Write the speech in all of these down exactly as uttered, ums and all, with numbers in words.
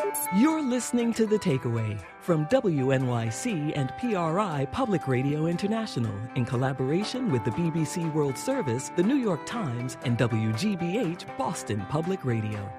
You're listening to The Takeaway from W N Y C and P R I Public Radio International in collaboration with the B B C World Service, the New York Times, and W G B H Boston Public Radio.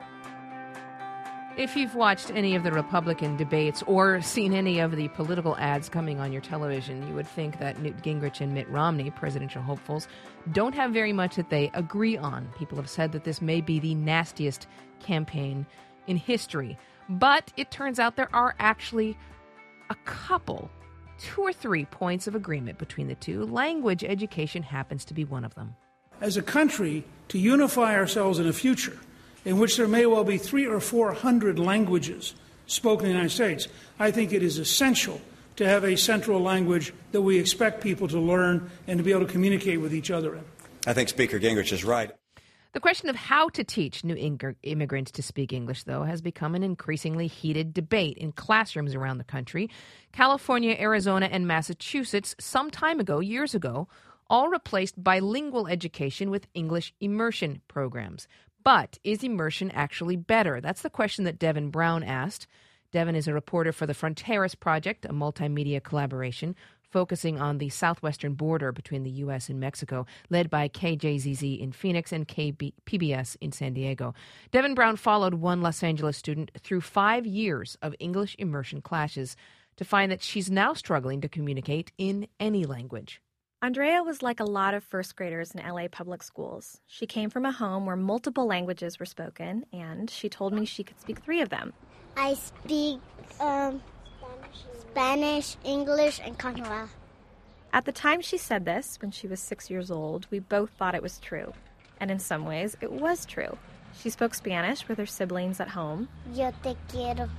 If you've watched any of the Republican debates or seen any of the political ads coming on your television, you would think that Newt Gingrich and Mitt Romney, presidential hopefuls, don't have very much that they agree on. People have said that this may be the nastiest campaign in history. But it turns out there are actually a couple, two or three points of agreement between the two. Language education happens to be one of them. As a country, to unify ourselves in a future in which there may well be three or four hundred languages spoken in the United States, I think it is essential to have a central language that we expect people to learn and to be able to communicate with each other in. I think Speaker Gingrich is right. The question of how to teach new immigrants to speak English, though, has become an increasingly heated debate in classrooms around the country. California, Arizona, and Massachusetts, some time ago, years ago, all replaced bilingual education with English immersion programs. But is immersion actually better? That's the question that Devin Brown asked. Devin is a reporter for the Fronteras Project, a multimedia collaboration focusing on the southwestern border between the U S and Mexico, led by K J Z Z in Phoenix and K B- P B S in San Diego. Devin Brown followed one Los Angeles student through five years of English immersion classes to find that she's now struggling to communicate in any language. Andrea was like a lot of first graders in L A public schools. She came from a home where multiple languages were spoken, and she told me she could speak three of them. I speak um, Spanish, English, and Kannada. At the time she said this, when she was six years old, we both thought it was true. And in some ways, it was true. She spoke Spanish with her siblings at home. Yo te quiero.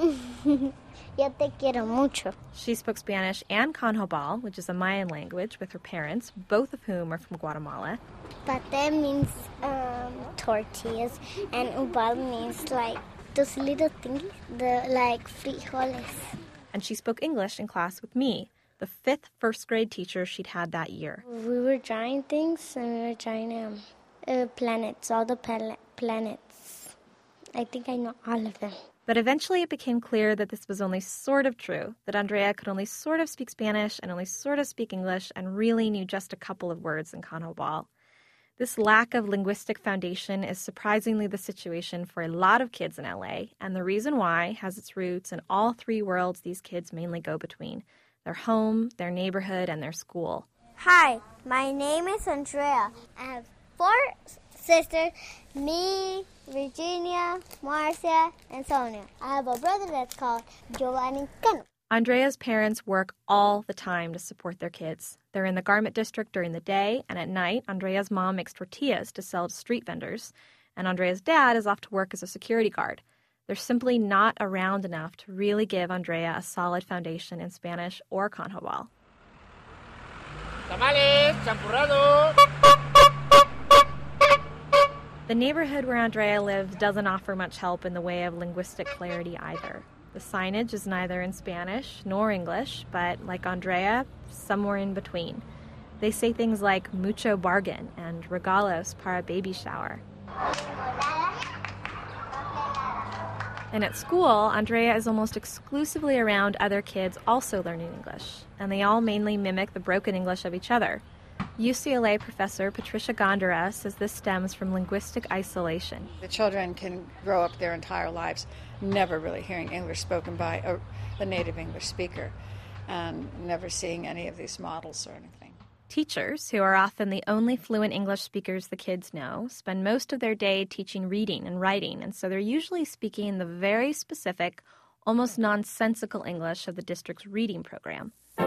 Yo te quiero mucho. She spoke Spanish and Canjobal, which is a Mayan language, with her parents, both of whom are from Guatemala. Pate means um, tortillas, and ubal means like those little thingies, the like frijoles. And she spoke English in class with me, the fifth first grade teacher she'd had that year. We were drawing things, and we were drawing um, uh, planets, all the pal- planets. I think I know all of them. But eventually it became clear that this was only sort of true, that Andrea could only sort of speak Spanish and only sort of speak English and really knew just a couple of words in Canjobal. This lack of linguistic foundation is surprisingly the situation for a lot of kids in L A, and the reason why has its roots in all three worlds these kids mainly go between: their home, their neighborhood, and their school. Hi, my name is Andrea. I have four sisters, me, Virginia, Marcia, and Sonia. I have a brother that's called Giovanni Cano. Andrea's parents work all the time to support their kids. They're in the garment district during the day, and at night, Andrea's mom makes tortillas to sell to street vendors, and Andrea's dad is off to work as a security guard. They're simply not around enough to really give Andrea a solid foundation in Spanish or Canjobal. Tamales, champurrado. The neighborhood where Andrea lives doesn't offer much help in the way of linguistic clarity either. The signage is neither in Spanish nor English, but like Andrea, somewhere in between. They say things like mucho bargain and regalos para baby shower. And at school, Andrea is almost exclusively around other kids also learning English, and they all mainly mimic the broken English of each other. U C L A professor Patricia Gondara says this stems from linguistic isolation. The children can grow up their entire lives never really hearing English spoken by a, a native English speaker and never seeing any of these models or anything. Teachers, who are often the only fluent English speakers the kids know, spend most of their day teaching reading and writing, and so they're usually speaking the very specific, almost nonsensical English of the district's reading program.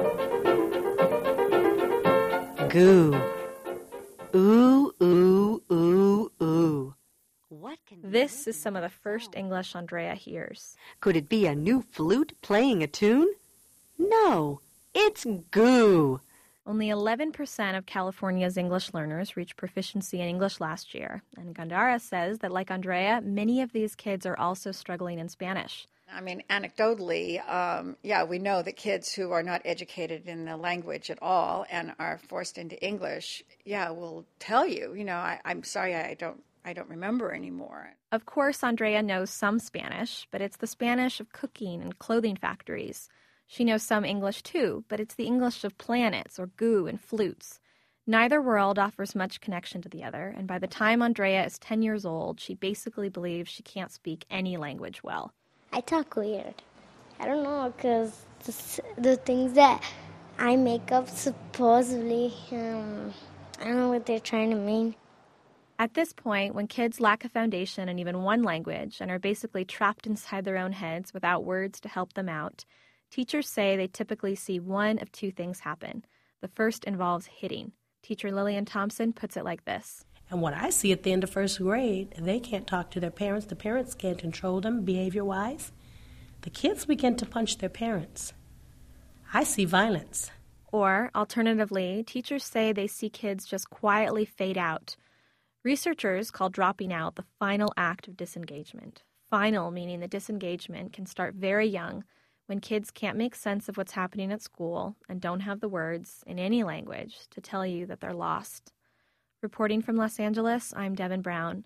Goo. Ooh, ooh, ooh, ooh. What can this is some of the first English Andrea hears. Could it be a new flute playing a tune? No, it's goo. Only eleven percent of California's English learners reached proficiency in English last year, and Gondara says that, like Andrea, many of these kids are also struggling in Spanish. I mean, anecdotally, um, yeah, we know that kids who are not educated in the language at all and are forced into English, yeah, will tell you, you know, I, I'm sorry, I don't I don't remember anymore. Of course, Andrea knows some Spanish, but it's the Spanish of cooking and clothing factories. She knows some English too, but it's the English of planets or goo and flutes. Neither world offers much connection to the other, and by the time Andrea is ten years old, she basically believes she can't speak any language well. I talk weird. I don't know, because the, the things that I make up supposedly, um, I don't know what they're trying to mean. At this point, when kids lack a foundation in even one language and are basically trapped inside their own heads without words to help them out, teachers say they typically see one of two things happen. The first involves hitting. Teacher Lillian Thompson puts it like this. And what I see at the end of first grade, they can't talk to their parents. The parents can't control them behavior-wise. The kids begin to punch their parents. I see violence. Or, alternatively, teachers say they see kids just quietly fade out. Researchers call dropping out the final act of disengagement. Final meaning the disengagement can start very young, when kids can't make sense of what's happening at school and don't have the words in any language to tell you that they're lost. Reporting from Los Angeles, I'm Devin Brown.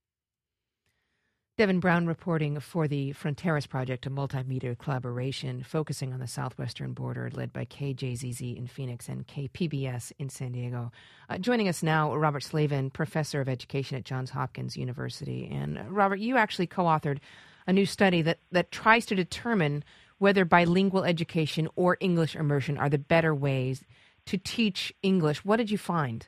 Devin Brown reporting for the Fronteras Project, a multimedia collaboration focusing on the southwestern border, led by K J Z Z in Phoenix and K P B S in San Diego. Uh, joining us now, Robert Slavin, professor of education at Johns Hopkins University. And uh, Robert, you actually co-authored a new study that, that tries to determine whether bilingual education or English immersion are the better ways to teach English. What did you find?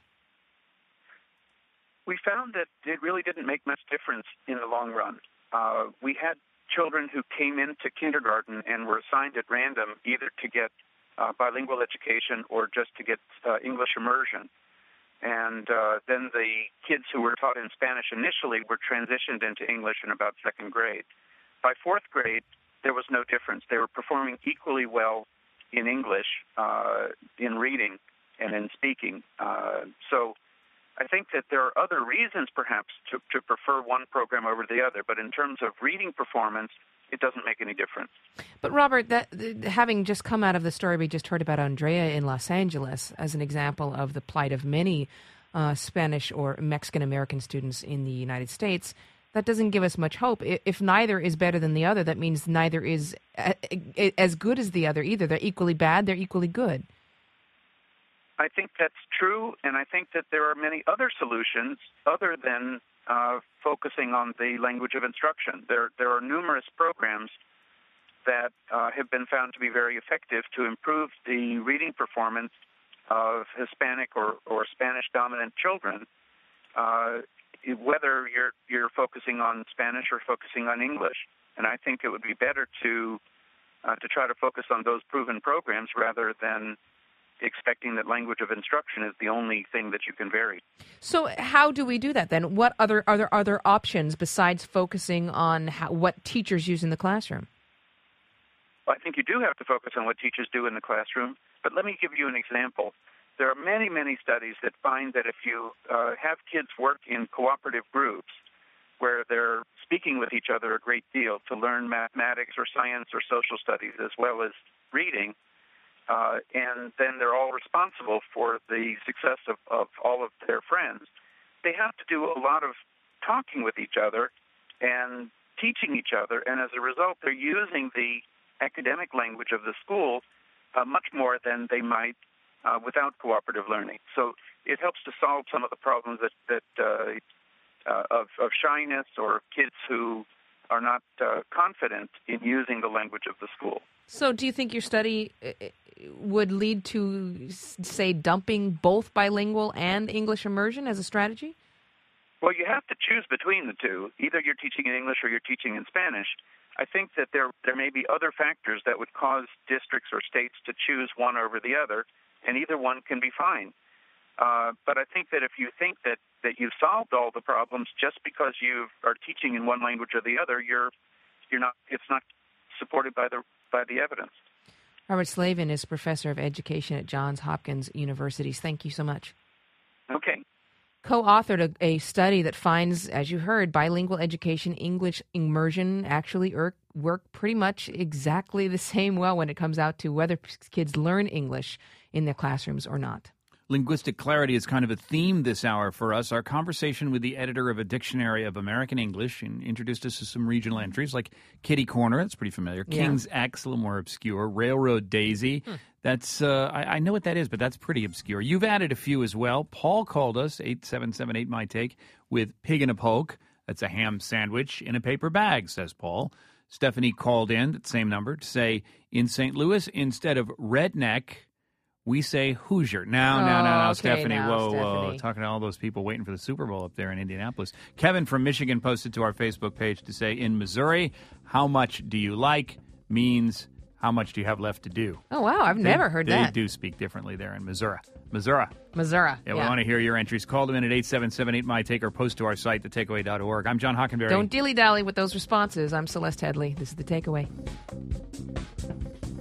We found that it really didn't make much difference in the long run. Uh, we had children who came into kindergarten and were assigned at random either to get uh, bilingual education or just to get uh, English immersion. And uh, then the kids who were taught in Spanish initially were transitioned into English in about second grade. By fourth grade, there was no difference. They were performing equally well in English, uh, in reading, and in speaking. Uh, so I think that there are other reasons, perhaps, to, to prefer one program over the other. But in terms of reading performance, it doesn't make any difference. But Robert, that, having just come out of the story we just heard about Andrea in Los Angeles as an example of the plight of many uh, Spanish or Mexican-American students in the United States, that doesn't give us much hope. If neither is better than the other, that means neither is as good as the other either. They're equally bad, they're equally good. I think that's true, and I think that there are many other solutions other than uh, focusing on the language of instruction. There, there are numerous programs that uh, have been found to be very effective to improve the reading performance of Hispanic or, or Spanish-dominant children, uh, whether you're, you're focusing on Spanish or focusing on English. And I think it would be better to uh, to try to focus on those proven programs rather than expecting that language of instruction is the only thing that you can vary. So how do we do that then? What other are there other options besides focusing on how, what teachers use in the classroom? Well, I think you do have to focus on what teachers do in the classroom, but let me give you an example. There are many, many studies that find that if you uh, have kids work in cooperative groups where they're speaking with each other a great deal to learn mathematics or science or social studies as well as reading, Uh, and then they're all responsible for the success of, of all of their friends. They have to do a lot of talking with each other and teaching each other, and as a result, they're using the academic language of the school uh, much more than they might uh, without cooperative learning. So it helps to solve some of the problems that, that uh, uh, of, of shyness or kids who are not uh, confident in using the language of the school. So do you think your study would lead to, say, dumping both bilingual and English immersion as a strategy? Well, you have to choose between the two. Either you're teaching in English or you're teaching in Spanish. I think that there there may be other factors that would cause districts or states to choose one over the other, and either one can be fine. Uh, but I think that if you think that, that you've solved all the problems just because you are teaching in one language or the other, you're you're not. It's not supported by the by the evidence. Robert Slavin is professor of education at Johns Hopkins University. Thank you so much. Okay. Co-authored a, a study that finds, as you heard, bilingual education, English immersion actually er, work pretty much exactly the same well when it comes out to whether kids learn English in their classrooms or not. Linguistic clarity is kind of a theme this hour for us. Our conversation with the editor of a dictionary of American English and introduced us to some regional entries like Kitty Corner, that's pretty familiar, Yeah. King's X, a little more obscure, Railroad Daisy. Hmm. That's uh, I, I know what that is, but that's pretty obscure. You've added a few as well. Paul called us, eight seven seven eight my take, with pig in a poke. That's a ham sandwich in a paper bag, says Paul. Stephanie called in, that same number, to say, in Saint Louis, instead of redneck, we say Hoosier. Now, Oh, now, now, now, okay, Stephanie. now, whoa, whoa. Stephanie. Talking to all those people waiting for the Super Bowl up there in Indianapolis. Kevin from Michigan posted to our Facebook page to say, in Missouri, how much do you like means how much do you have left to do? Oh, wow. I've They- never heard they that. They do speak differently there in Missouri. Missouri. Missouri. Yeah, we want to hear your entries. Call them in at eight seven seven eight my take or post to our site, the takeaway dot org. I'm John Hockenberry. Don't dilly-dally with those responses. I'm Celeste Headley. This is The Takeaway.